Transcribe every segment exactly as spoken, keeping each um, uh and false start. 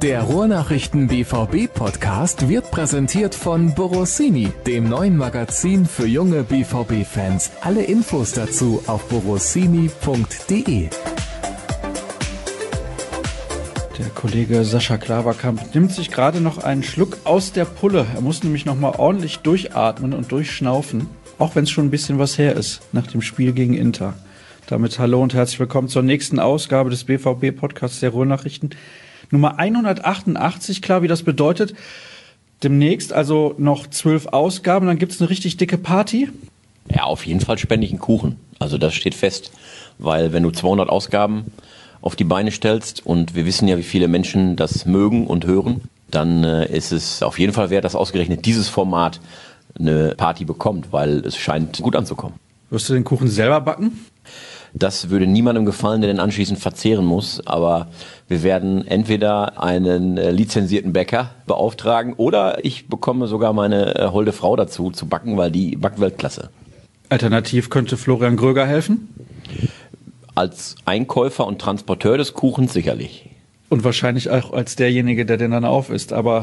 Der Ruhrnachrichten B V B-Podcast wird präsentiert von Borossini, dem neuen Magazin für junge B V B-Fans. Alle Infos dazu auf borossini punkt de. Der Kollege Sascha Klaverkamp nimmt sich gerade noch einen Schluck aus der Pulle. Er muss nämlich noch mal ordentlich durchatmen und durchschnaufen, auch wenn es schon ein bisschen was her ist nach dem Spiel gegen Inter. Damit hallo und herzlich willkommen zur nächsten Ausgabe des B V B-Podcasts der Ruhrnachrichten. Nummer hundertachtundachtzig, klar, wie das bedeutet. Demnächst also noch zwölf Ausgaben, dann gibt es eine richtig dicke Party. Ja, auf jeden Fall spende ich einen Kuchen. Also das steht fest, weil wenn du zweihundert Ausgaben auf die Beine stellst und wir wissen ja, wie viele Menschen das mögen und hören, dann äh, ist es auf jeden Fall wert, dass ausgerechnet dieses Format eine Party bekommt, weil es scheint gut anzukommen. Wirst du den Kuchen selber backen? Das würde niemandem gefallen, der den anschließend verzehren muss, aber wir werden entweder einen äh, lizenzierten Bäcker beauftragen oder ich bekomme sogar meine äh, holde Frau dazu zu backen, weil die backt Weltklasse. Alternativ könnte Florian Gröger helfen? Als Einkäufer und Transporteur des Kuchens sicherlich. Und wahrscheinlich auch als derjenige, der den dann aufisst. Aber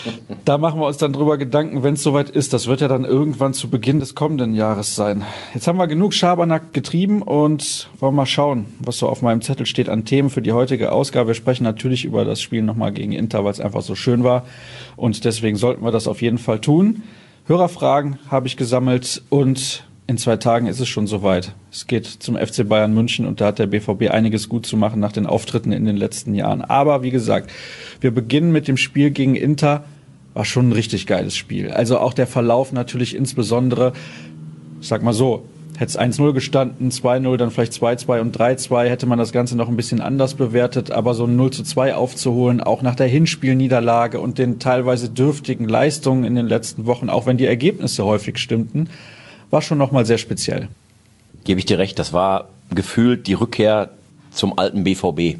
da machen wir uns dann drüber Gedanken, wenn es soweit ist. Das wird ja dann irgendwann zu Beginn des kommenden Jahres sein. Jetzt haben wir genug Schabernack getrieben und wollen mal schauen, was so auf meinem Zettel steht an Themen für die heutige Ausgabe. Wir sprechen natürlich über das Spiel nochmal gegen Inter, weil es einfach so schön war. Und deswegen sollten wir das auf jeden Fall tun. Hörerfragen habe ich gesammelt und in zwei Tagen ist es schon soweit. Es geht zum F C Bayern München und da hat der B V B einiges gut zu machen nach den Auftritten in den letzten Jahren. Aber wie gesagt, wir beginnen mit dem Spiel gegen Inter. War schon ein richtig geiles Spiel. Also auch der Verlauf natürlich insbesondere, ich sag mal so, hätte es eins null gestanden, zwei null, dann vielleicht zwei zwei und drei zwei, hätte man das Ganze noch ein bisschen anders bewertet. Aber so ein null zu zwei aufzuholen, auch nach der Hinspielniederlage und den teilweise dürftigen Leistungen in den letzten Wochen, auch wenn die Ergebnisse häufig stimmten, war schon nochmal sehr speziell. Gebe ich dir recht, das war gefühlt die Rückkehr zum alten B V B,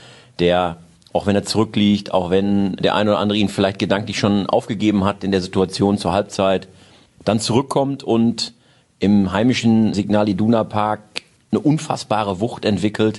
der, auch wenn er zurückliegt, auch wenn der eine oder andere ihn vielleicht gedanklich schon aufgegeben hat in der Situation zur Halbzeit, dann zurückkommt und im heimischen Signal Iduna Park eine unfassbare Wucht entwickelt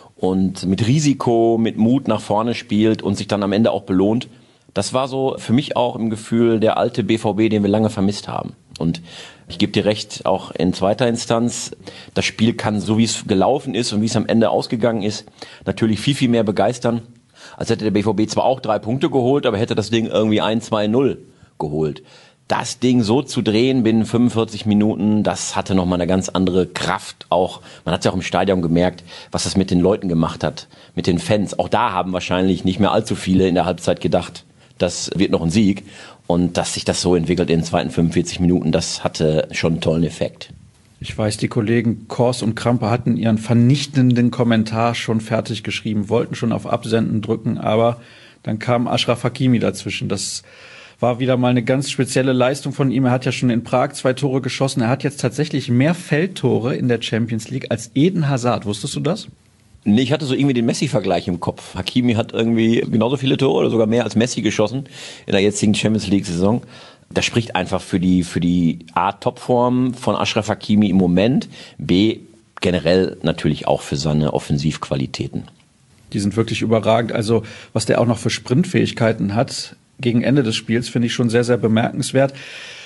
und mit Risiko, mit Mut nach vorne spielt und sich dann am Ende auch belohnt. Das war so für mich auch im Gefühl der alte B V B, den wir lange vermisst haben. Und ich gebe dir recht, auch in zweiter Instanz, das Spiel kann, so wie es gelaufen ist und wie es am Ende ausgegangen ist, natürlich viel, viel mehr begeistern, als hätte der B V B zwar auch drei Punkte geholt, aber hätte das Ding irgendwie eins zwei null geholt. Das Ding so zu drehen binnen fünfundvierzig Minuten, das hatte nochmal eine ganz andere Kraft. Auch, man hat es ja auch im Stadion gemerkt, was das mit den Leuten gemacht hat, mit den Fans. Auch da haben wahrscheinlich nicht mehr allzu viele in der Halbzeit gedacht, das wird noch ein Sieg. Und dass sich das so entwickelt in den zweiten fünfundvierzig Minuten, das hatte schon einen tollen Effekt. Ich weiß, die Kollegen Kors und Krampe hatten ihren vernichtenden Kommentar schon fertig geschrieben, wollten schon auf Absenden drücken, aber dann kam Achraf Hakimi dazwischen. Das war wieder mal eine ganz spezielle Leistung von ihm. Er hat ja schon in Prag zwei Tore geschossen. Er hat jetzt tatsächlich mehr Feldtore in der Champions League als Eden Hazard. Wusstest du das? Nee, ich hatte so irgendwie den Messi-Vergleich im Kopf. Hakimi hat irgendwie genauso viele Tore oder sogar mehr als Messi geschossen in der jetzigen Champions League-Saison. Das spricht einfach für die, für die A, Topform von Achraf Hakimi im Moment, B, generell natürlich auch für seine Offensivqualitäten. Die sind wirklich überragend. Also was der auch noch für Sprintfähigkeiten hat gegen Ende des Spiels, finde ich schon sehr, sehr bemerkenswert.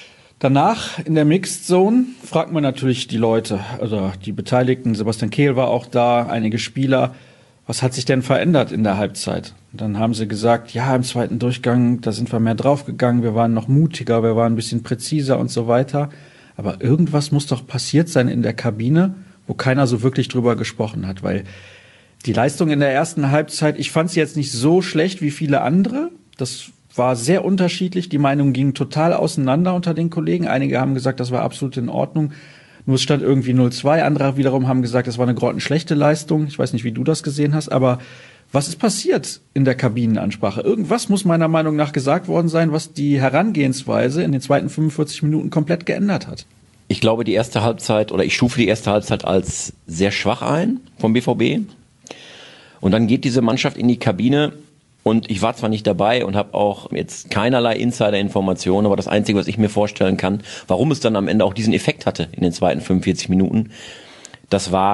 Danach in der Mixed Zone fragt man natürlich die Leute, also die Beteiligten, Sebastian Kehl war auch da, einige Spieler, was hat sich denn verändert in der Halbzeit? Und dann haben sie gesagt, ja, im zweiten Durchgang, da sind wir mehr draufgegangen, wir waren noch mutiger, wir waren ein bisschen präziser und so weiter. Aber irgendwas muss doch passiert sein in der Kabine, wo keiner so wirklich drüber gesprochen hat, weil die Leistung in der ersten Halbzeit, ich fand sie jetzt nicht so schlecht wie viele andere, das war sehr unterschiedlich, die Meinungen gingen total auseinander unter den Kollegen. Einige haben gesagt, das war absolut in Ordnung, nur es stand irgendwie null zwei. Andere wiederum haben gesagt, das war eine grottenschlechte Leistung. Ich weiß nicht, wie du das gesehen hast, aber was ist passiert in der Kabinenansprache? Irgendwas muss meiner Meinung nach gesagt worden sein, was die Herangehensweise in den zweiten fünfundvierzig Minuten komplett geändert hat. Ich glaube, die erste Halbzeit, oder ich stufe die erste Halbzeit als sehr schwach ein vom B V B. Und dann geht diese Mannschaft in die Kabine. Und ich war zwar nicht dabei und habe auch jetzt keinerlei Insider-Informationen, aber das Einzige, was ich mir vorstellen kann, warum es dann am Ende auch diesen Effekt hatte in den zweiten fünfundvierzig Minuten, das war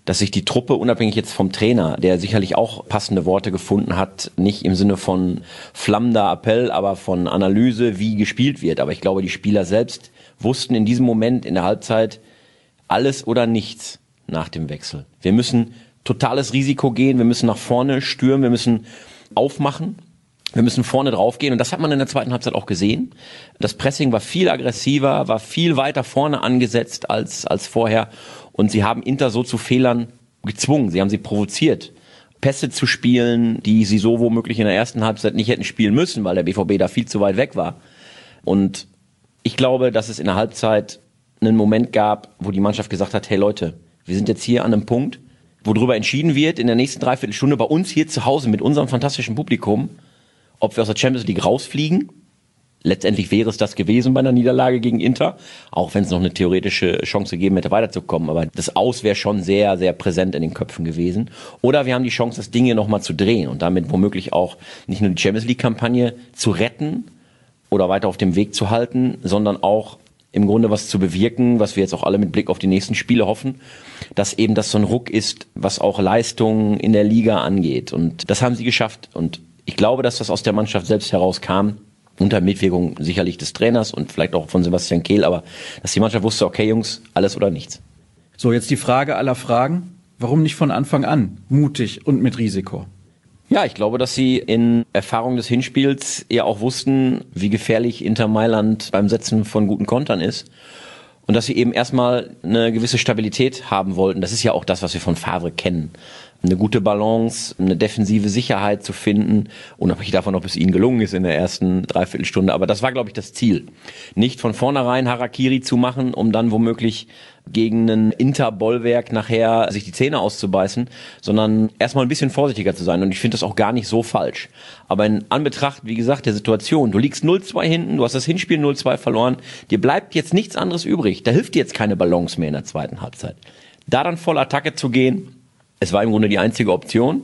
dass sich die Truppe, unabhängig jetzt vom Trainer, der sicherlich auch passende Worte gefunden hat, nicht im Sinne von flammender Appell, aber von Analyse, wie gespielt wird. Aber ich glaube, die Spieler selbst wussten in diesem Moment in der Halbzeit alles oder nichts nach dem Wechsel. Wir müssen totales Risiko gehen, wir müssen nach vorne stürmen, wir müssen aufmachen. Wir müssen vorne drauf gehen und das hat man in der zweiten Halbzeit auch gesehen. Das Pressing war viel aggressiver, war viel weiter vorne angesetzt als als vorher und sie haben Inter so zu Fehlern gezwungen. Sie haben sie provoziert, Pässe zu spielen, die sie so womöglich in der ersten Halbzeit nicht hätten spielen müssen, weil der B V B da viel zu weit weg war. Und ich glaube, dass es in der Halbzeit einen Moment gab, wo die Mannschaft gesagt hat, hey Leute, wir sind jetzt hier an einem Punkt, wo darüber entschieden wird, in der nächsten Dreiviertelstunde bei uns hier zu Hause mit unserem fantastischen Publikum, ob wir aus der Champions League rausfliegen. Letztendlich wäre es das gewesen bei einer Niederlage gegen Inter, auch wenn es noch eine theoretische Chance gegeben hätte, weiterzukommen. Aber das Aus wäre schon sehr, sehr präsent in den Köpfen gewesen. Oder wir haben die Chance, das Ding hier nochmal zu drehen und damit womöglich auch nicht nur die Champions League-Kampagne zu retten oder weiter auf dem Weg zu halten, sondern auch im Grunde was zu bewirken, was wir jetzt auch alle mit Blick auf die nächsten Spiele hoffen, dass eben das so ein Ruck ist, was auch Leistungen in der Liga angeht. Und das haben sie geschafft. Und ich glaube, dass das aus der Mannschaft selbst herauskam, unter Mitwirkung sicherlich des Trainers und vielleicht auch von Sebastian Kehl, aber dass die Mannschaft wusste, okay Jungs, alles oder nichts. So, jetzt die Frage aller Fragen. Warum nicht von Anfang an mutig und mit Risiko? Ja, ich glaube, dass sie in Erfahrung des Hinspiels ja auch wussten, wie gefährlich Inter Mailand beim Setzen von guten Kontern ist. Und dass sie eben erstmal eine gewisse Stabilität haben wollten. Das ist ja auch das, was wir von Favre kennen. Eine gute Balance, eine defensive Sicherheit zu finden, unabhängig davon, ob es ihnen gelungen ist in der ersten Dreiviertelstunde. Aber das war, glaube ich, das Ziel. Nicht von vornherein Harakiri zu machen, um dann womöglich gegen ein Inter-Bollwerk nachher sich die Zähne auszubeißen, sondern erstmal ein bisschen vorsichtiger zu sein. Und ich finde das auch gar nicht so falsch. Aber in Anbetracht, wie gesagt, der Situation, du liegst null zwei hinten, du hast das Hinspiel null zwei verloren, dir bleibt jetzt nichts anderes übrig. Da hilft dir jetzt keine Balance mehr in der zweiten Halbzeit. Da dann voll Attacke zu gehen, es war im Grunde die einzige Option,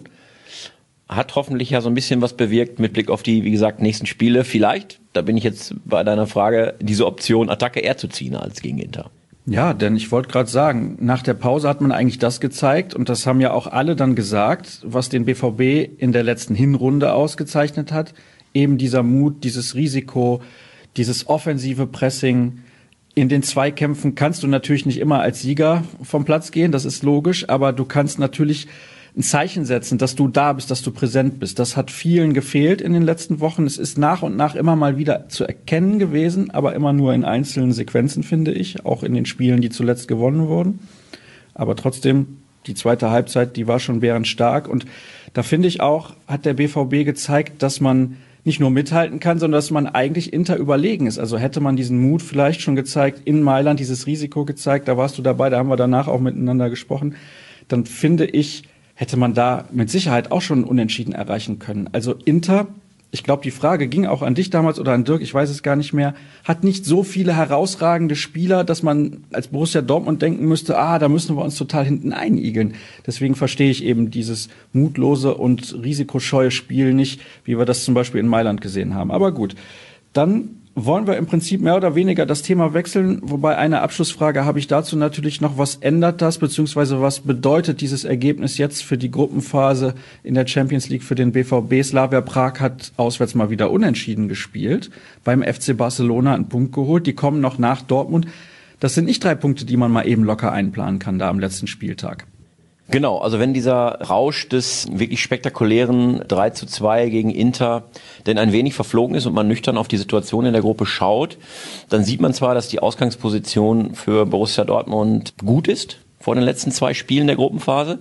hat hoffentlich ja so ein bisschen was bewirkt mit Blick auf die, wie gesagt, nächsten Spiele. Vielleicht, da bin ich jetzt bei deiner Frage, diese Option Attacke eher zu ziehen als gegen Inter. Ja, denn ich wollte gerade sagen, nach der Pause hat man eigentlich das gezeigt und das haben ja auch alle dann gesagt, was den B V B in der letzten Hinrunde ausgezeichnet hat. Eben dieser Mut, dieses Risiko, dieses offensive Pressing. In den Zweikämpfen kannst du natürlich nicht immer als Sieger vom Platz gehen, das ist logisch, aber du kannst natürlich ein Zeichen setzen, dass du da bist, dass du präsent bist. Das hat vielen gefehlt in den letzten Wochen. Es ist nach und nach immer mal wieder zu erkennen gewesen, aber immer nur in einzelnen Sequenzen, finde ich, auch in den Spielen, die zuletzt gewonnen wurden. Aber trotzdem, die zweite Halbzeit, die war schon bärenstark. Und da finde ich auch, hat der B V B gezeigt, dass man nicht nur mithalten kann, sondern dass man eigentlich Inter überlegen ist. Also hätte man diesen Mut vielleicht schon gezeigt, in Mailand dieses Risiko gezeigt, da warst du dabei, da haben wir danach auch miteinander gesprochen, dann finde ich, hätte man da mit Sicherheit auch schon Unentschieden erreichen können. Also Inter, ich glaube, die Frage ging auch an dich damals oder an Dirk, ich weiß es gar nicht mehr, hat nicht so viele herausragende Spieler, dass man als Borussia Dortmund denken müsste, ah, da müssen wir uns total hinten einigeln. Deswegen verstehe ich eben dieses mutlose und risikoscheue Spiel nicht, wie wir das zum Beispiel in Mailand gesehen haben. Aber gut, dann wollen wir im Prinzip mehr oder weniger das Thema wechseln, wobei eine Abschlussfrage habe ich dazu natürlich noch, was ändert das, beziehungsweise was bedeutet dieses Ergebnis jetzt für die Gruppenphase in der Champions League für den B V B? Slavia Prag hat auswärts mal wieder unentschieden gespielt, beim F C Barcelona einen Punkt geholt, die kommen noch nach Dortmund. Das sind nicht drei Punkte, die man mal eben locker einplanen kann da am letzten Spieltag. Genau, also wenn dieser Rausch des wirklich spektakulären drei zu zwei gegen Inter denn ein wenig verflogen ist und man nüchtern auf die Situation in der Gruppe schaut, dann sieht man zwar, dass die Ausgangsposition für Borussia Dortmund gut ist vor den letzten zwei Spielen der Gruppenphase,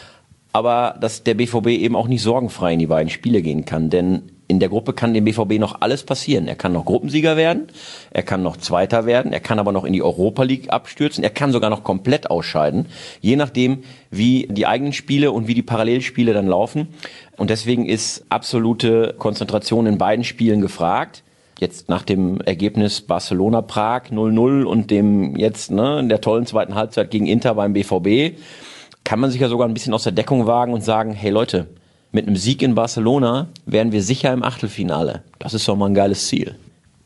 aber dass der B V B eben auch nicht sorgenfrei in die beiden Spiele gehen kann, denn in der Gruppe kann dem B V B noch alles passieren. Er kann noch Gruppensieger werden, er kann noch Zweiter werden, er kann aber noch in die Europa League abstürzen, er kann sogar noch komplett ausscheiden, je nachdem, wie die eigenen Spiele und wie die Parallelspiele dann laufen. Und deswegen ist absolute Konzentration in beiden Spielen gefragt. Jetzt nach dem Ergebnis Barcelona-Prag null null und dem jetzt ne, in der tollen zweiten Halbzeit gegen Inter beim B V B, kann man sich ja sogar ein bisschen aus der Deckung wagen und sagen, hey Leute, mit einem Sieg in Barcelona wären wir sicher im Achtelfinale. Das ist doch mal ein geiles Ziel.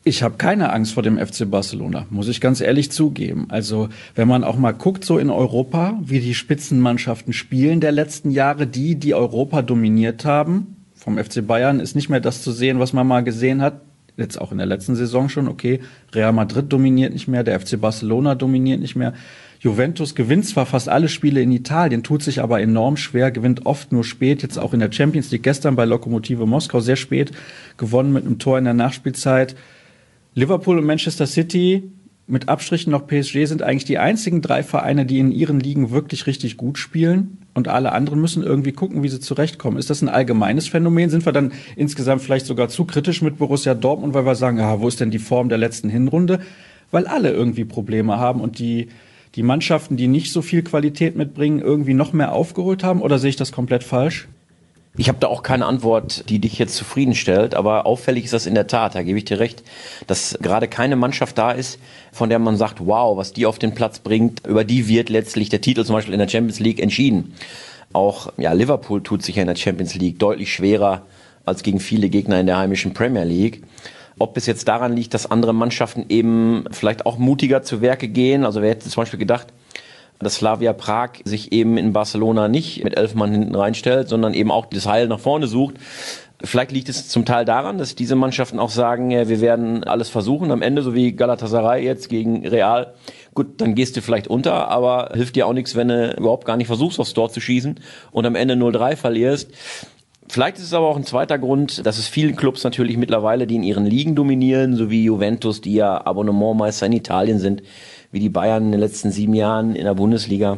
Ich habe keine Angst vor dem F C Barcelona, muss ich ganz ehrlich zugeben. Also wenn man auch mal guckt so in Europa, wie die Spitzenmannschaften spielen der letzten Jahre, die, die Europa dominiert haben, vom F C Bayern ist nicht mehr das zu sehen, was man mal gesehen hat. Jetzt auch in der letzten Saison schon, okay, Real Madrid dominiert nicht mehr, der F C Barcelona dominiert nicht mehr. Juventus gewinnt zwar fast alle Spiele in Italien, tut sich aber enorm schwer, gewinnt oft nur spät, jetzt auch in der Champions League, gestern bei Lokomotive Moskau sehr spät gewonnen mit einem Tor in der Nachspielzeit. Liverpool und Manchester City, mit Abstrichen noch P S G, sind eigentlich die einzigen drei Vereine, die in ihren Ligen wirklich richtig gut spielen. Und alle anderen müssen irgendwie gucken, wie sie zurechtkommen. Ist das ein allgemeines Phänomen? Sind wir dann insgesamt vielleicht sogar zu kritisch mit Borussia Dortmund, weil wir sagen, ja, wo ist denn die Form der letzten Hinrunde? Weil alle irgendwie Probleme haben und die, die Mannschaften, die nicht so viel Qualität mitbringen, irgendwie noch mehr aufgeholt haben? Oder sehe ich das komplett falsch? Ich habe da auch keine Antwort, die dich jetzt zufriedenstellt, aber auffällig ist das in der Tat, da gebe ich dir recht, dass gerade keine Mannschaft da ist, von der man sagt, wow, was die auf den Platz bringt, über die wird letztlich der Titel zum Beispiel in der Champions League entschieden. Auch ja, Liverpool tut sich ja in der Champions League deutlich schwerer als gegen viele Gegner in der heimischen Premier League. Ob es jetzt daran liegt, dass andere Mannschaften eben vielleicht auch mutiger zu Werke gehen, also wer hätte zum Beispiel gedacht, dass Slavia Prag sich eben in Barcelona nicht mit elf Mann hinten reinstellt, sondern eben auch das Heil nach vorne sucht. Vielleicht liegt es zum Teil daran, dass diese Mannschaften auch sagen, ja, wir werden alles versuchen. Am Ende, so wie Galatasaray jetzt gegen Real, gut, dann gehst du vielleicht unter, aber hilft dir auch nichts, wenn du überhaupt gar nicht versuchst, aufs Tor zu schießen und am Ende null drei verlierst. Vielleicht ist es aber auch ein zweiter Grund, dass es vielen Clubs natürlich mittlerweile, die in ihren Ligen dominieren, so wie Juventus, die ja Abonnementmeister in Italien sind, wie die Bayern in den letzten sieben Jahren in der Bundesliga,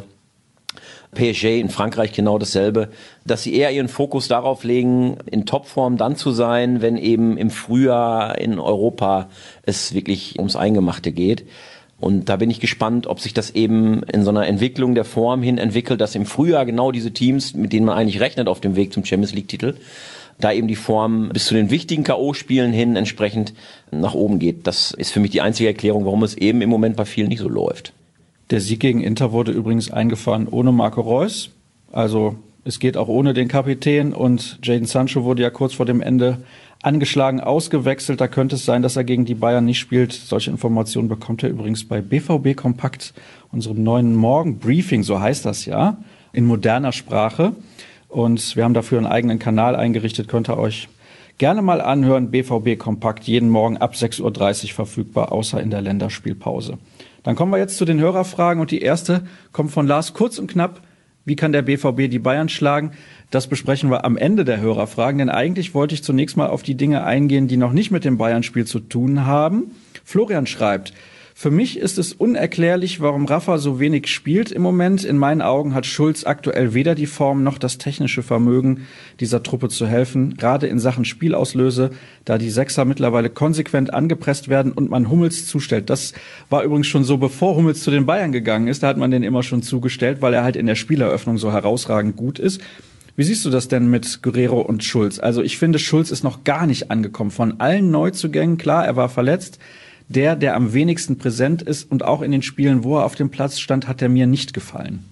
P S G in Frankreich genau dasselbe, dass sie eher ihren Fokus darauf legen, in Topform dann zu sein, wenn eben im Frühjahr in Europa es wirklich ums Eingemachte geht. Und da bin ich gespannt, ob sich das eben in so einer Entwicklung der Form hin entwickelt, dass im Frühjahr genau diese Teams, mit denen man eigentlich rechnet auf dem Weg zum Champions-League-Titel, da eben die Form bis zu den wichtigen K O-Spielen hin entsprechend nach oben geht. Das ist für mich die einzige Erklärung, warum es eben im Moment bei vielen nicht so läuft. Der Sieg gegen Inter wurde übrigens eingefahren ohne Marco Reus. Also es geht auch ohne den Kapitän und Jadon Sancho wurde ja kurz vor dem Ende angeschlagen, ausgewechselt. Da könnte es sein, dass er gegen die Bayern nicht spielt. Solche Informationen bekommt er übrigens bei B V B Kompakt, unserem neuen Morgenbriefing, so heißt das ja, in moderner Sprache. Und wir haben dafür einen eigenen Kanal eingerichtet, könnt ihr euch gerne mal anhören. B V B Kompakt, jeden Morgen ab sechs Uhr dreißig verfügbar, außer in der Länderspielpause. Dann kommen wir jetzt zu den Hörerfragen und die erste kommt von Lars, kurz und knapp. Wie kann der B V B die Bayern schlagen? Das besprechen wir am Ende der Hörerfragen, denn eigentlich wollte ich zunächst mal auf die Dinge eingehen, die noch nicht mit dem Bayern-Spiel zu tun haben. Florian schreibt: Für mich ist es unerklärlich, warum Rafa so wenig spielt im Moment. In meinen Augen hat Schulz aktuell weder die Form noch das technische Vermögen, dieser Truppe zu helfen, gerade in Sachen Spielauslöse, da die Sechser mittlerweile konsequent angepresst werden und man Hummels zustellt. Das war übrigens schon so, bevor Hummels zu den Bayern gegangen ist, da hat man den immer schon zugestellt, weil er halt in der Spieleröffnung so herausragend gut ist. Wie siehst du das denn mit Guerrero und Schulz? Also ich finde, Schulz ist noch gar nicht angekommen. Von allen Neuzugängen, klar, er war verletzt, der, der am wenigsten präsent ist und auch in den Spielen, wo er auf dem Platz stand, hat er mir nicht gefallen.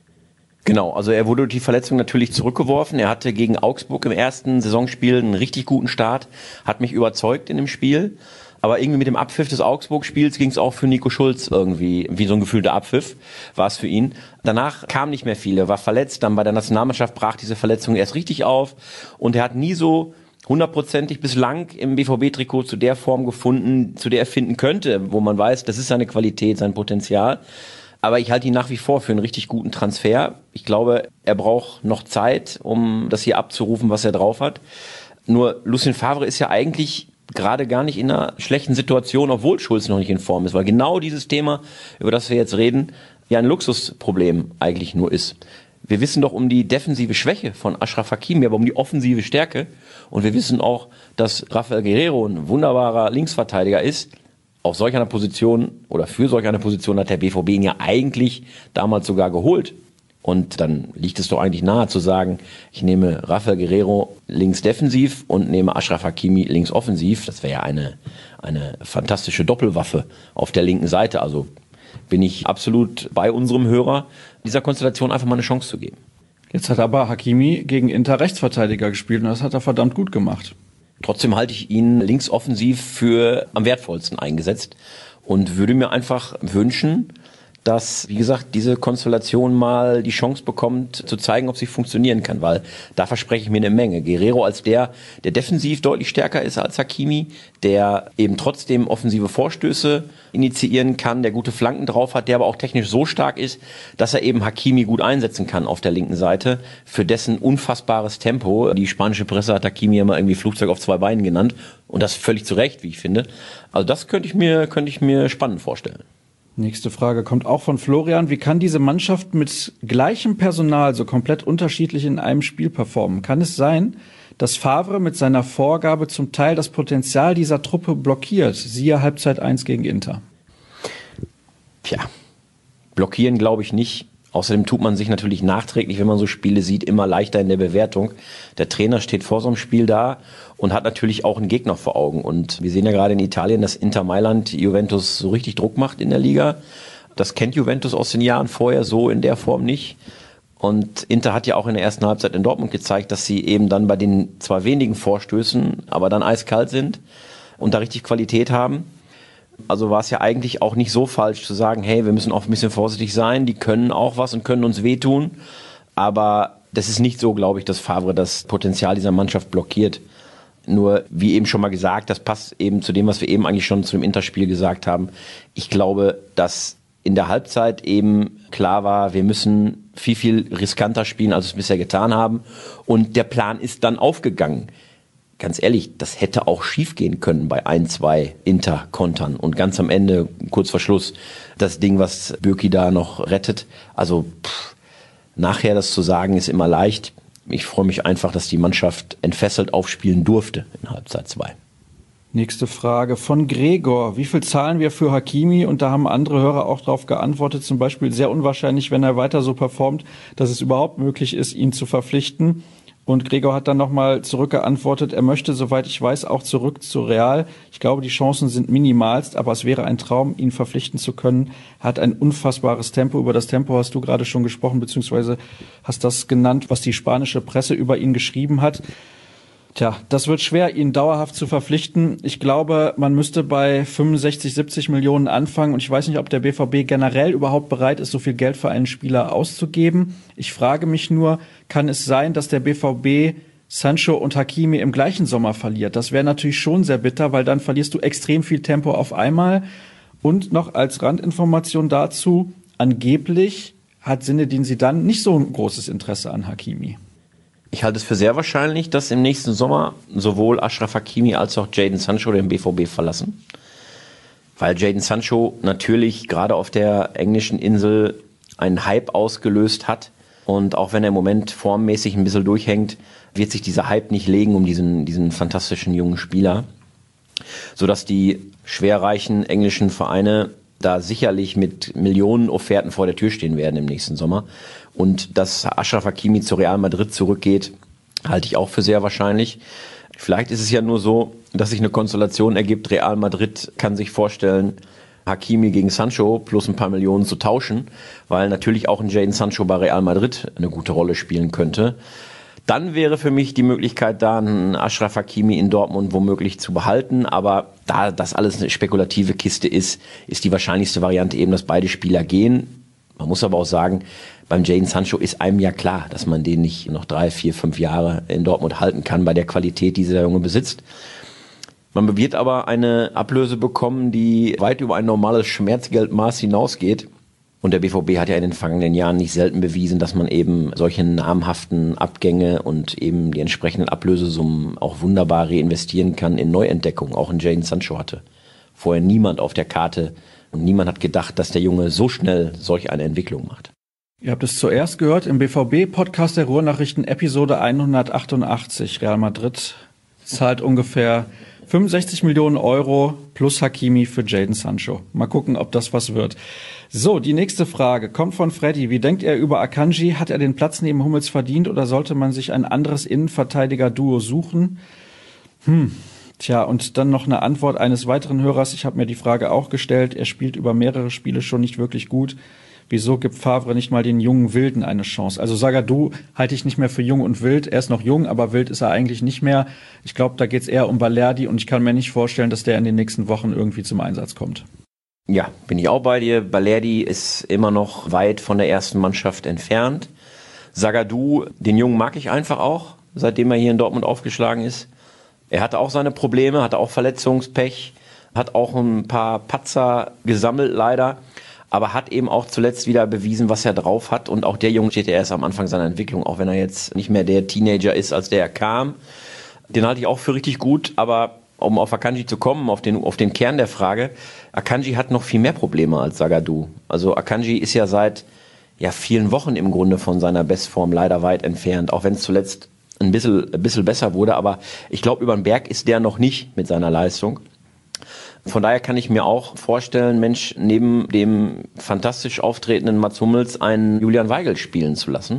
Genau, also er wurde durch die Verletzung natürlich zurückgeworfen. Er hatte gegen Augsburg im ersten Saisonspiel einen richtig guten Start, hat mich überzeugt in dem Spiel. Aber irgendwie mit dem Abpfiff des Augsburg-Spiels ging es auch für Nico Schulz irgendwie, wie so ein gefühlter Abpfiff war es für ihn. Danach kam nicht mehr viel, er war verletzt, dann bei der Nationalmannschaft brach diese Verletzung erst richtig auf und er hat nie so hundertprozentig bislang im B V B-Trikot zu der Form gefunden, zu der er finden könnte, wo man weiß, das ist seine Qualität, sein Potenzial. Aber ich halte ihn nach wie vor für einen richtig guten Transfer. Ich glaube, er braucht noch Zeit, um das hier abzurufen, was er drauf hat. Nur Lucien Favre ist ja eigentlich gerade gar nicht in einer schlechten Situation, obwohl Schulz noch nicht in Form ist, weil genau dieses Thema, über das wir jetzt reden, ja ein Luxusproblem eigentlich nur ist. Wir wissen doch um die defensive Schwäche von Achraf Hakimi, aber um die offensive Stärke. Und wir wissen auch, dass Rafael Guerrero ein wunderbarer Linksverteidiger ist. Auf solch einer Position oder für solch eine Position hat der B V B ihn ja eigentlich damals sogar geholt. Und dann liegt es doch eigentlich nahe zu sagen, ich nehme Rafael Guerrero links defensiv und nehme Achraf Hakimi links offensiv. Das wäre ja eine, eine fantastische Doppelwaffe auf der linken Seite. Also bin ich absolut bei unserem Hörer, dieser Konstellation einfach mal eine Chance zu geben. Jetzt hat aber Hakimi gegen Inter Rechtsverteidiger gespielt und das hat er verdammt gut gemacht. Trotzdem halte ich ihn linksoffensiv für am wertvollsten eingesetzt und würde mir einfach wünschen, dass, wie gesagt, diese Konstellation mal die Chance bekommt, zu zeigen, ob sie funktionieren kann, weil da verspreche ich mir eine Menge. Guerrero als der, der defensiv deutlich stärker ist als Hakimi, der eben trotzdem offensive Vorstöße initiieren kann, der gute Flanken drauf hat, der aber auch technisch so stark ist, dass er eben Hakimi gut einsetzen kann auf der linken Seite, für dessen unfassbares Tempo. Die spanische Presse hat Hakimi immer irgendwie Flugzeug auf zwei Beinen genannt und das völlig zu Recht, wie ich finde. Also das könnte ich mir, könnte ich mir spannend vorstellen. Nächste Frage kommt auch von Florian. Wie kann diese Mannschaft mit gleichem Personal so komplett unterschiedlich in einem Spiel performen? Kann es sein, dass Favre mit seiner Vorgabe zum Teil das Potenzial dieser Truppe blockiert? Siehe Halbzeit eins gegen Inter. Tja, blockieren glaube ich nicht. Außerdem tut man sich natürlich nachträglich, wenn man so Spiele sieht, immer leichter in der Bewertung. Der Trainer steht vor so einem Spiel da und hat natürlich auch einen Gegner vor Augen. Und wir sehen ja gerade in Italien, dass Inter Mailand Juventus so richtig Druck macht in der Liga. Das kennt Juventus aus den Jahren vorher so in der Form nicht. Und Inter hat ja auch in der ersten Halbzeit in Dortmund gezeigt, dass sie eben dann bei den zwar wenigen Vorstößen, aber dann eiskalt sind und da richtig Qualität haben. Also war es ja eigentlich auch nicht so falsch zu sagen, hey, wir müssen auch ein bisschen vorsichtig sein, die können auch was und können uns wehtun. Aber das ist nicht so, glaube ich, dass Favre das Potenzial dieser Mannschaft blockiert. Nur, wie eben schon mal gesagt, das passt eben zu dem, was wir eben eigentlich schon zu dem Interspiel gesagt haben. Ich glaube, dass in der Halbzeit eben klar war, wir müssen viel, viel riskanter spielen, als wir es bisher getan haben. Und der Plan ist dann aufgegangen. Ganz ehrlich, das hätte auch schief gehen können bei ein, zwei Inter-Kontern und ganz am Ende, kurz vor Schluss, das Ding, was Bürki da noch rettet. Also pff, nachher das zu sagen, ist immer leicht. Ich freue mich einfach, dass die Mannschaft entfesselt aufspielen durfte in Halbzeit zwei. Nächste Frage von Gregor. Wie viel zahlen wir für Hakimi? Und da haben andere Hörer auch darauf geantwortet, zum Beispiel sehr unwahrscheinlich, wenn er weiter so performt, dass es überhaupt möglich ist, ihn zu verpflichten. Und Gregor hat dann nochmal zurückgeantwortet, er möchte, soweit ich weiß, auch zurück zu Real. Ich glaube, die Chancen sind minimalst, aber es wäre ein Traum, ihn verpflichten zu können. Er hat ein unfassbares Tempo. Über das Tempo hast du gerade schon gesprochen, beziehungsweise hast das genannt, was die spanische Presse über ihn geschrieben hat. Tja, das wird schwer, ihn dauerhaft zu verpflichten. Ich glaube, man müsste bei fünfundsechzig, siebzig Millionen anfangen. Und ich weiß nicht, ob der B V B generell überhaupt bereit ist, so viel Geld für einen Spieler auszugeben. Ich frage mich nur, kann es sein, dass der B V B Sancho und Hakimi im gleichen Sommer verliert? Das wäre natürlich schon sehr bitter, weil dann verlierst du extrem viel Tempo auf einmal. Und noch als Randinformation dazu, angeblich hat Zinedine Zidane nicht so ein großes Interesse an Hakimi. Ich halte es für sehr wahrscheinlich, dass im nächsten Sommer sowohl Achraf Hakimi als auch Jadon Sancho den B V B verlassen. Weil Jadon Sancho natürlich gerade auf der englischen Insel einen Hype ausgelöst hat. Und auch wenn er im Moment formmäßig ein bisschen durchhängt, wird sich dieser Hype nicht legen um diesen, diesen fantastischen jungen Spieler. Sodass die schwerreichen englischen Vereine da sicherlich mit Millionen Offerten vor der Tür stehen werden im nächsten Sommer. Und dass Achraf Hakimi zu Real Madrid zurückgeht, halte ich auch für sehr wahrscheinlich. Vielleicht ist es ja nur so, dass sich eine Konstellation ergibt. Real Madrid kann sich vorstellen, Hakimi gegen Sancho plus ein paar Millionen zu tauschen, weil natürlich auch ein Jadon Sancho bei Real Madrid eine gute Rolle spielen könnte. Dann wäre für mich die Möglichkeit da, einen Achraf Hakimi in Dortmund womöglich zu behalten. Aber da das alles eine spekulative Kiste ist, ist die wahrscheinlichste Variante eben, dass beide Spieler gehen. Man muss aber auch sagen, beim Jadon Sancho ist einem ja klar, dass man den nicht noch drei, vier, fünf Jahre in Dortmund halten kann bei der Qualität, die dieser Junge besitzt. Man wird aber eine Ablöse bekommen, die weit über ein normales Schmerzgeldmaß hinausgeht. Und der B V B hat ja in den vergangenen Jahren nicht selten bewiesen, dass man eben solche namhaften Abgänge und eben die entsprechenden Ablösesummen auch wunderbar reinvestieren kann in Neuentdeckungen. Auch in Jadon Sancho hatte vorher niemand auf der Karte und niemand hat gedacht, dass der Junge so schnell solch eine Entwicklung macht. Ihr habt es zuerst gehört im B V B-Podcast der Ruhrnachrichten, Episode hundertachtundachtzig. Real Madrid zahlt ungefähr fünfundsechzig Millionen Euro plus Hakimi für Jadon Sancho. Mal gucken, ob das was wird. So, die nächste Frage kommt von Freddy. Wie denkt er über Akanji? Hat er den Platz neben Hummels verdient oder sollte man sich ein anderes Innenverteidiger-Duo suchen? Hm, tja, und dann noch eine Antwort eines weiteren Hörers. Ich habe mir die Frage auch gestellt. Er spielt über mehrere Spiele schon nicht wirklich gut. wieso gibt Favre nicht mal den jungen Wilden eine Chance? Also Zagadou halte ich nicht mehr für jung und wild. Er ist noch jung, aber wild ist er eigentlich nicht mehr. Ich glaube, da geht es eher um Balerdi und ich kann mir nicht vorstellen, dass der in den nächsten Wochen irgendwie zum Einsatz kommt. Ja, bin ich auch bei dir. Balerdi ist immer noch weit von der ersten Mannschaft entfernt. Zagadou, den Jungen mag ich einfach auch, seitdem er hier in Dortmund aufgeschlagen ist. Er hatte auch seine Probleme, hatte auch Verletzungspech, hat auch ein paar Patzer gesammelt leider, aber hat eben auch zuletzt wieder bewiesen, was er drauf hat. Und auch der Junge steht ja erst am Anfang seiner Entwicklung, auch wenn er jetzt nicht mehr der Teenager ist, als der er kam. Den halte ich auch für richtig gut, aber um auf Akanji zu kommen, auf den, auf den Kern der Frage, Akanji hat noch viel mehr Probleme als Zagadou. Also Akanji ist ja seit ja, vielen Wochen im Grunde von seiner Bestform leider weit entfernt, auch wenn es zuletzt ein bisschen, ein bisschen besser wurde, aber ich glaube, über den Berg ist der noch nicht mit seiner Leistung. Von daher kann ich mir auch vorstellen, Mensch, neben dem fantastisch auftretenden Mats Hummels einen Julian Weigl spielen zu lassen,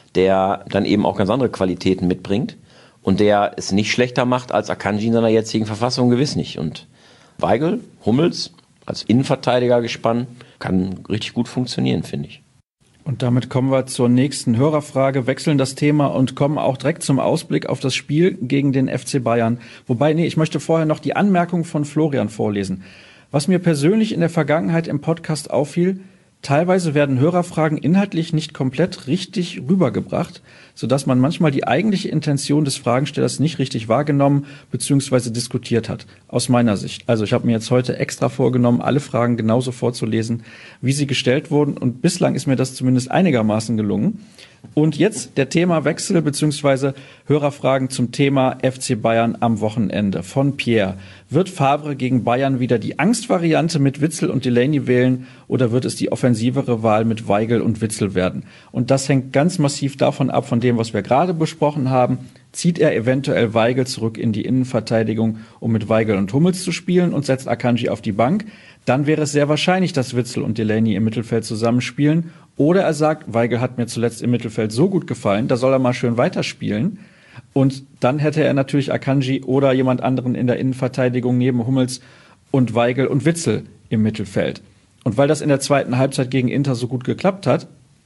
der dann eben auch ganz andere Qualitäten mitbringt und der es nicht schlechter macht als Akanji in seiner jetzigen Verfassung, gewiss nicht. Und Weigl, Hummels als Innenverteidiger gespannt, kann richtig gut funktionieren, finde ich. Und damit kommen wir zur nächsten Hörerfrage, wechseln das Thema und kommen auch direkt zum Ausblick auf das Spiel gegen den F C Bayern. Wobei, nee, ich möchte vorher noch die Anmerkung von Florian vorlesen. Was mir persönlich in der Vergangenheit im Podcast auffiel, teilweise werden Hörerfragen inhaltlich nicht komplett richtig rübergebracht, sodass man manchmal die eigentliche Intention des Fragenstellers nicht richtig wahrgenommen bzw. diskutiert hat, aus meiner Sicht. Also ich habe mir jetzt heute extra vorgenommen, alle Fragen genauso vorzulesen, wie sie gestellt wurden und bislang ist mir das zumindest einigermaßen gelungen. Und jetzt der Themawechsel bzw. Hörerfragen zum Thema F C Bayern am Wochenende von Pierre. Wird Favre gegen Bayern wieder die Angstvariante mit Witsel und Delaney wählen oder wird es die offensivere Wahl mit Weigl und Witsel werden? Und das hängt ganz massiv davon ab, von dem, was wir gerade besprochen haben. Zieht er eventuell Weigl zurück in die Innenverteidigung, um mit Weigl und Hummels zu spielen und setzt Akanji auf die Bank? Dann wäre es sehr wahrscheinlich, dass Witsel und Delaney im Mittelfeld zusammenspielen. Oder er sagt, Weigl hat mir zuletzt im Mittelfeld so gut gefallen, da soll er mal schön weiterspielen. Und dann hätte er natürlich Akanji oder jemand anderen in der Innenverteidigung neben Hummels und Weigl und Witsel im Mittelfeld. Und weil das in der zweiten Halbzeit gegen Inter so gut geklappt hat,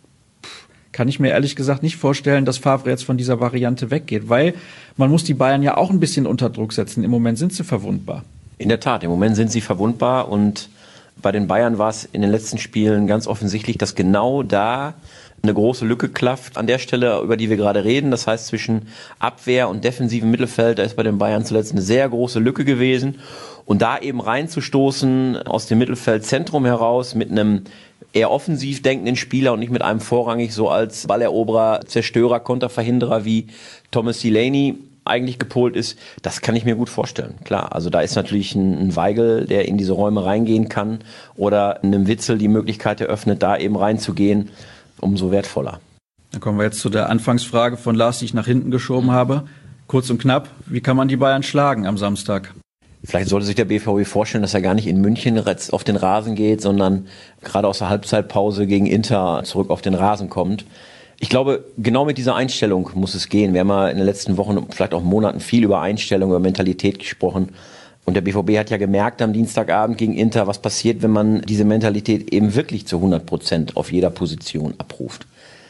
kann ich mir ehrlich gesagt nicht vorstellen, dass Favre jetzt von dieser Variante weggeht, weil man muss die Bayern ja auch ein bisschen unter Druck setzen. Im Moment sind sie verwundbar. In der Tat, im Moment sind sie verwundbar und bei den Bayern war es in den letzten Spielen ganz offensichtlich, dass genau da eine große Lücke klafft an der Stelle, über die wir gerade reden. Das heißt, zwischen Abwehr und defensivem Mittelfeld, da ist bei den Bayern zuletzt eine sehr große Lücke gewesen. Und da eben reinzustoßen aus dem Mittelfeldzentrum heraus mit einem eher offensiv denkenden Spieler und nicht mit einem vorrangig so als Balleroberer, Zerstörer, Konterverhinderer wie Thomas Delaney eigentlich gepolt ist, das kann ich mir gut vorstellen. Klar, also da ist natürlich ein, ein Weigl, der in diese Räume reingehen kann oder einem Witsel die Möglichkeit eröffnet, da eben reinzugehen, umso wertvoller. Dann kommen wir jetzt zu der Anfangsfrage von Lars, die ich nach hinten geschoben habe. Kurz und knapp, wie kann man die Bayern schlagen am Samstag? Vielleicht sollte sich der B V B vorstellen, dass er gar nicht in München auf den Rasen geht, sondern gerade aus der Halbzeitpause gegen Inter zurück auf den Rasen kommt. Ich glaube, genau mit dieser Einstellung muss es gehen. Wir haben ja in den letzten Wochen, vielleicht auch Monaten viel über Einstellung, über Mentalität gesprochen. Und der B V B hat ja gemerkt am Dienstagabend gegen Inter, was passiert, wenn man diese Mentalität eben wirklich zu hundert Prozent auf jeder Position abruft.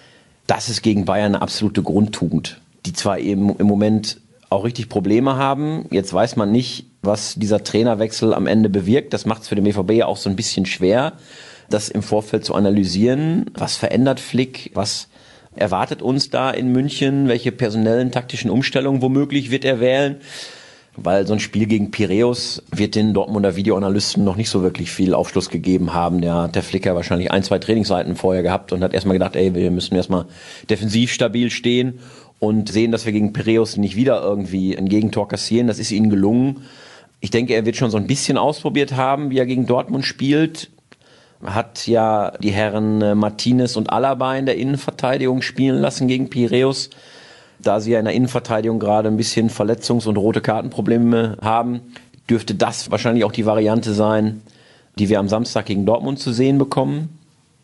Das ist gegen Bayern eine absolute Grundtugend, die zwar eben im Moment auch richtig Probleme haben. Jetzt weiß man nicht, was dieser Trainerwechsel am Ende bewirkt. Das macht es für den B V B ja auch so ein bisschen schwer, das im Vorfeld zu analysieren. Was verändert Flick? Was erwartet uns da in München? Welche personellen, taktischen Umstellungen womöglich wird er wählen? Weil so ein Spiel gegen Piräus wird den Dortmunder Videoanalysten noch nicht so wirklich viel Aufschluss gegeben haben. Der hat der Flicker wahrscheinlich ein, zwei Trainingsseiten vorher gehabt und hat erstmal gedacht, ey, wir müssen erstmal defensiv stabil stehen und sehen, dass wir gegen Piräus nicht wieder irgendwie ein Gegentor kassieren. Das ist ihnen gelungen. Ich denke, er wird schon so ein bisschen ausprobiert haben, wie er gegen Dortmund spielt. Hat ja die Herren Martinez und Alaba in der Innenverteidigung spielen lassen gegen Piräus. Da sie ja in der Innenverteidigung gerade ein bisschen Verletzungs- und rote Kartenprobleme haben, dürfte das wahrscheinlich auch die Variante sein, die wir am Samstag gegen Dortmund zu sehen bekommen.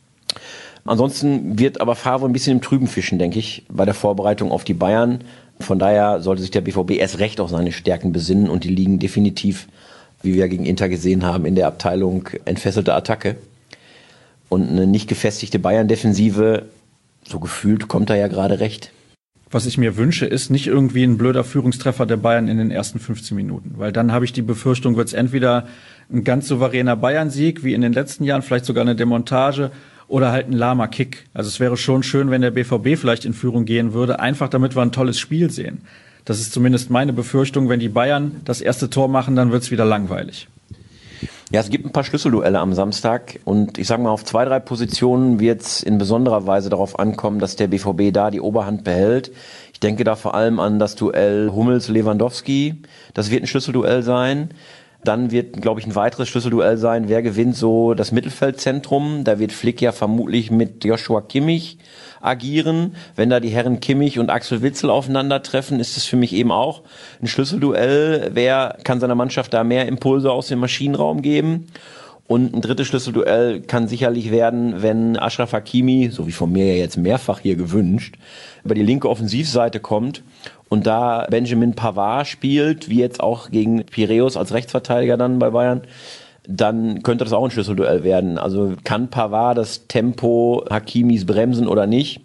Ansonsten wird aber Favre ein bisschen im Trüben fischen, denke ich, bei der Vorbereitung auf die Bayern. Von daher sollte sich der B V B erst recht auf seine Stärken besinnen und die liegen definitiv, wie wir gegen Inter gesehen haben, in der Abteilung entfesselte Attacke. und eine nicht gefestigte Bayern-Defensive, so gefühlt kommt er ja gerade recht. Was ich mir wünsche, ist nicht irgendwie ein blöder Führungstreffer der Bayern in den ersten fünfzehn Minuten. Weil dann habe ich die Befürchtung, wird es entweder ein ganz souveräner Bayern-Sieg, wie in den letzten Jahren, vielleicht sogar eine Demontage, oder halt ein lahmer Kick. Also es wäre schon schön, wenn der B V B vielleicht in Führung gehen würde, einfach damit wir ein tolles Spiel sehen. Das ist zumindest meine Befürchtung. Wenn die Bayern das erste Tor machen, dann wird es wieder langweilig. Ja, es gibt ein paar Schlüsselduelle am Samstag und ich sage mal, auf zwei, drei Positionen wird es in besonderer Weise darauf ankommen, dass der B V B da die Oberhand behält. Ich denke da vor allem an das Duell Hummels-Lewandowski. Das wird ein Schlüsselduell sein. Dann wird, glaube ich, ein weiteres Schlüsselduell sein, wer gewinnt so das Mittelfeldzentrum. Da wird Flick ja vermutlich mit Joshua Kimmich agieren. Wenn da die Herren Kimmich und Axel Witsel aufeinandertreffen, ist es für mich eben auch ein Schlüsselduell. Wer kann seiner Mannschaft da mehr Impulse aus dem Maschinenraum geben? Und ein drittes Schlüsselduell kann sicherlich werden, wenn Achraf Hakimi, so wie von mir ja jetzt mehrfach hier gewünscht, über die linke Offensivseite kommt und da Benjamin Pavard spielt, wie jetzt auch gegen Piraeus als Rechtsverteidiger dann bei Bayern, dann könnte das auch ein Schlüsselduell werden. Also kann Pavard das Tempo Hakimis bremsen oder nicht?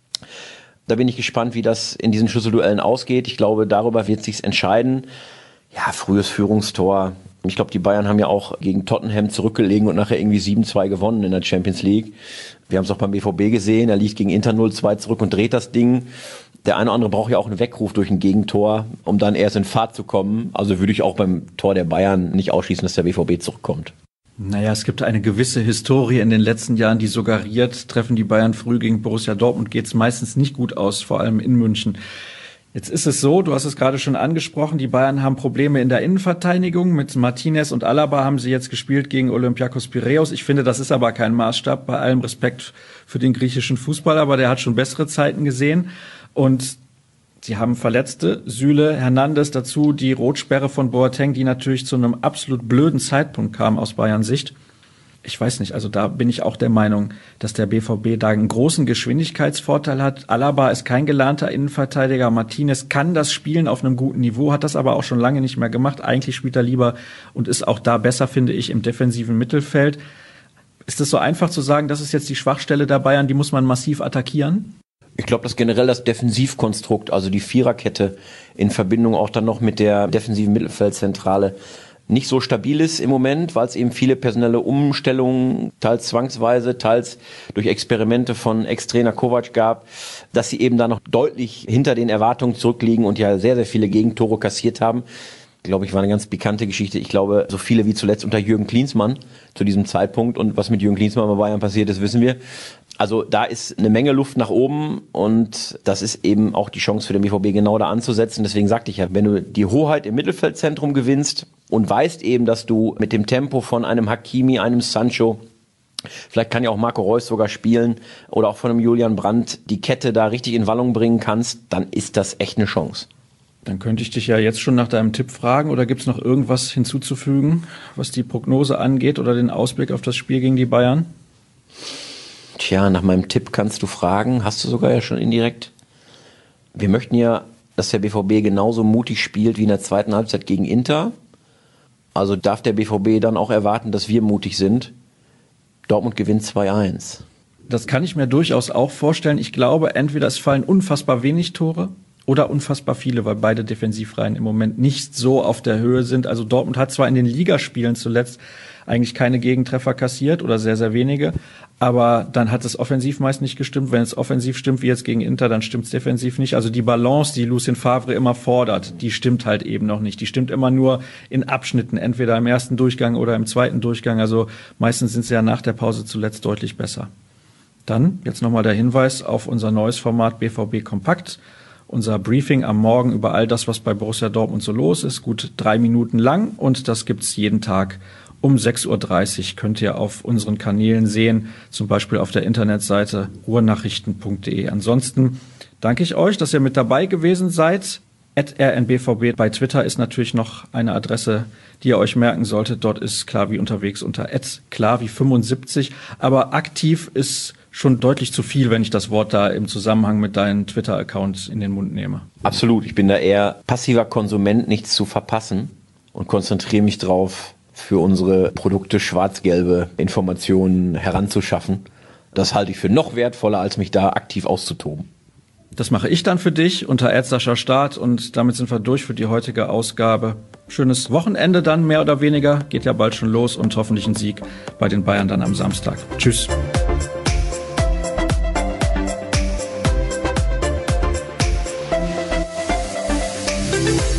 Da bin ich gespannt, wie das in diesen Schlüsselduellen ausgeht. Ich glaube, darüber wird sich's entscheiden. Ja, frühes Führungstor. Ich glaube, die Bayern haben ja auch gegen Tottenham zurückgelegen und nachher irgendwie sieben zwei gewonnen in der Champions League. Wir haben es auch beim B V B gesehen, er liegt gegen Inter null zwei zurück und dreht das Ding. Der eine oder andere braucht ja auch einen Weckruf durch ein Gegentor, um dann erst in Fahrt zu kommen. Also würde ich auch beim Tor der Bayern nicht ausschließen, dass der B V B zurückkommt. Naja, es gibt eine gewisse Historie in den letzten Jahren, die suggeriert, treffen die Bayern früh gegen Borussia Dortmund, geht es meistens nicht gut aus, vor allem in München. Jetzt ist es so, du hast es gerade schon angesprochen, die Bayern haben Probleme in der Innenverteidigung. Mit Martinez und Alaba haben sie jetzt gespielt gegen Olympiakos Piraeus. Ich finde, das ist aber kein Maßstab, bei allem Respekt für den griechischen Fußball, aber der hat schon bessere Zeiten gesehen. Und sie haben Verletzte, Süle, Hernandez, dazu die Rotsperre von Boateng, die natürlich zu einem absolut blöden Zeitpunkt kam aus Bayerns Sicht. Ich weiß nicht, also da bin ich auch der Meinung, dass der B V B da einen großen Geschwindigkeitsvorteil hat. Alaba ist kein gelernter Innenverteidiger. Martinez kann das spielen auf einem guten Niveau, hat das aber auch schon lange nicht mehr gemacht. Eigentlich spielt er lieber und ist auch da besser, finde ich, im defensiven Mittelfeld. Ist es so einfach zu sagen, das ist jetzt die Schwachstelle der Bayern, die muss man massiv attackieren? Ich glaube, dass generell das Defensivkonstrukt, also die Viererkette in Verbindung auch dann noch mit der defensiven Mittelfeldzentrale, nicht so stabil ist im Moment, weil es eben viele personelle Umstellungen, teils zwangsweise, teils durch Experimente von Ex-Trainer Kovac gab, dass sie eben da noch deutlich hinter den Erwartungen zurückliegen und ja sehr, sehr viele Gegentore kassiert haben. Glaube ich, war eine ganz pikante Geschichte. Ich glaube, so viele wie zuletzt unter Jürgen Klinsmann zu diesem Zeitpunkt. Und was mit Jürgen Klinsmann bei Bayern passiert ist, wissen wir. Also da ist eine Menge Luft nach oben und das ist eben auch die Chance für den B V B genau da anzusetzen. Deswegen sagte ich ja, wenn du die Hoheit im Mittelfeldzentrum gewinnst und weißt eben, dass du mit dem Tempo von einem Hakimi, einem Sancho, vielleicht kann ja auch Marco Reus sogar spielen oder auch von einem Julian Brandt die Kette da richtig in Wallung bringen kannst, dann ist das echt eine Chance. Dann könnte ich dich ja jetzt schon nach deinem Tipp fragen, oder gibt es noch irgendwas hinzuzufügen, was die Prognose angeht oder den Ausblick auf das Spiel gegen die Bayern? Tja, nach meinem Tipp kannst du fragen, hast du sogar ja schon indirekt. Wir möchten ja, dass der B V B genauso mutig spielt wie in der zweiten Halbzeit gegen Inter. Also darf der B V B dann auch erwarten, dass wir mutig sind. Dortmund gewinnt zwei eins. Das kann ich mir durchaus auch vorstellen. Ich glaube, entweder es fallen unfassbar wenig Tore oder unfassbar viele, weil beide Defensivreihen im Moment nicht so auf der Höhe sind. Also Dortmund hat zwar in den Ligaspielen zuletzt eigentlich keine Gegentreffer kassiert oder sehr, sehr wenige, aber dann hat es offensiv meist nicht gestimmt. Wenn es offensiv stimmt, wie jetzt gegen Inter, dann stimmt es defensiv nicht. Also die Balance, die Lucien Favre immer fordert, die stimmt halt eben noch nicht. Die stimmt immer nur in Abschnitten, entweder im ersten Durchgang oder im zweiten Durchgang. Also meistens sind sie ja nach der Pause zuletzt deutlich besser. Dann jetzt nochmal der Hinweis auf unser neues Format B V B Kompakt. Unser Briefing am Morgen über all das, was bei Borussia Dortmund so los ist, gut drei Minuten lang, und das gibt's jeden Tag um sechs Uhr dreißig. Könnt ihr auf unseren Kanälen sehen, zum Beispiel auf der Internetseite ruhrnachrichten punkt de. Ansonsten danke ich euch, dass ihr mit dabei gewesen seid. at r n b v b bei Twitter ist natürlich noch eine Adresse, die ihr euch merken solltet. Dort ist Klavi unterwegs unter at klavi fünfundsiebzig. Aber aktiv ist schon deutlich zu viel, wenn ich das Wort da im Zusammenhang mit deinem Twitter-Account in den Mund nehme. Absolut. Ich bin da eher passiver Konsument, nichts zu verpassen, und konzentriere mich drauf, für unsere Produkte schwarz-gelbe Informationen heranzuschaffen. Das halte ich für noch wertvoller, als mich da aktiv auszutoben. Das mache ich dann für dich unter Erzsascher Start und damit sind wir durch für die heutige Ausgabe. Schönes Wochenende dann, mehr oder weniger. Geht ja bald schon los und hoffentlich ein Sieg bei den Bayern dann am Samstag. Tschüss. Thank you.